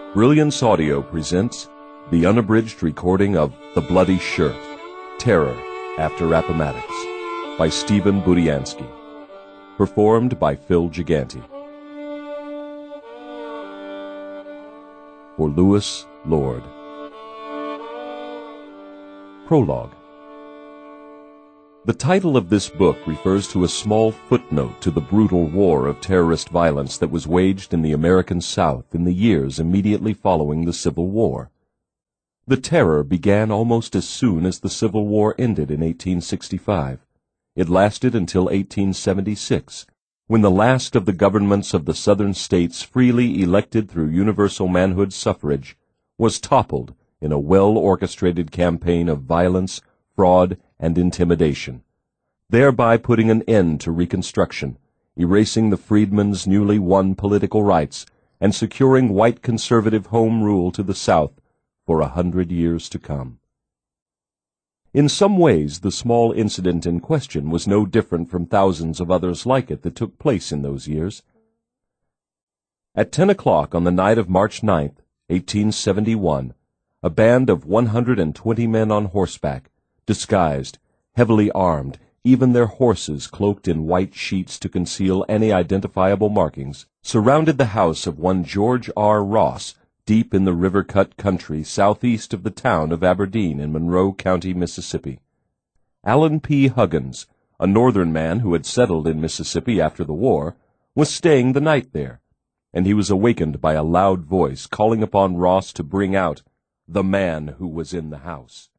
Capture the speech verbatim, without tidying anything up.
Brilliance Audio presents the unabridged recording of The Bloody Shirt, Terror After Appomattox, by Stephen Budiansky. Performed by Phil Gigante. For Lewis Lord. Prologue. The title of this book refers to a small footnote to the brutal war of terrorist violence that was waged in the American South in the years immediately following the Civil War. The terror began almost as soon as the Civil War ended in eighteen sixty-five. It lasted until eighteen seventy-six, when the last of the governments of the Southern states freely elected through universal manhood suffrage was toppled in a well-orchestrated campaign of violence, fraud, and intimidation, thereby putting an end to Reconstruction, erasing the freedmen's newly won political rights, and securing white conservative home rule to the South for a hundred years to come. In some ways, the small incident in question was no different from thousands of others like it that took place in those years. At ten o'clock on the night of March ninth, eighteen seventy-one, a band of one hundred and twenty men on horseback, disguised, heavily armed, even their horses cloaked in white sheets to conceal any identifiable markings, surrounded the house of one George R. Ross, deep in the river-cut country southeast of the town of Aberdeen in Monroe County, Mississippi. Allen P. Huggins, a northern man who had settled in Mississippi after the war, was staying the night there, and he was awakened by a loud voice calling upon Ross to bring out the man who was in the house.